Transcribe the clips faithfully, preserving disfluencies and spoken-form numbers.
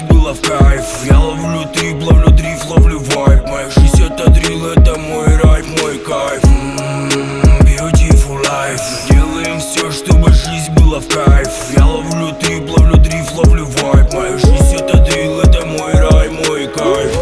была в кайф. Я ловлю трип, ловлю дрифт, ловлю вайб. Моя жизнь это дрил, это мой рай, мой кайф. Ммм, beautiful life. Делаем все, чтобы жизнь была в кайф. Я ловлю трип, ловлю дрифт, ловлю вайб. Моя жизнь это дрил, это мой рай, мой кайф.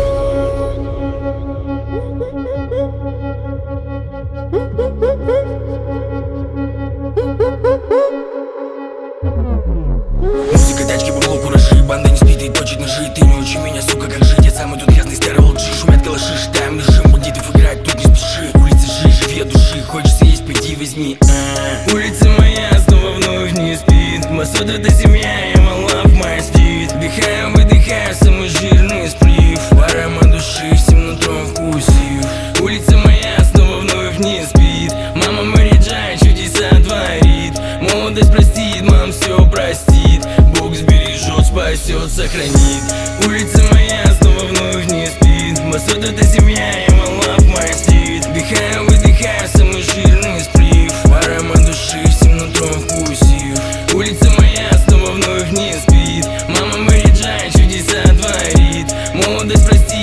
Музыка, тачки, бабло, куражи. Банда не спит и точит ножи. Ты не учи меня, сука, как жить. Я самый тут грязный старый олджи. Шумят калаши, считаем режим. Бандитов играть, тут не спеши. Улица жи, живи от души. Хочется есть, пойди возьми. а-а-а. Улица моя снова вновь не спит. Масот это семья, я мала в мой стит. Вдыхаю, выдыхаю самый жирный сплив. Аромат души всем нутром вкусив. Улица моя снова вновь не спит. Мама Мариджай чудеса творит. Молодость простит, мам все простит. Бог сбережет, спасет, сохранит. Улица моя снова вновь не спит. Масот это семья, я мала в мой стит. Вдыхаю, выдыхаю самый жирный сплив. Аромат души всем нутром вкусив. Улица моя снова вновь не спит. Мама Мариджай чудеса творит. Молодость простит.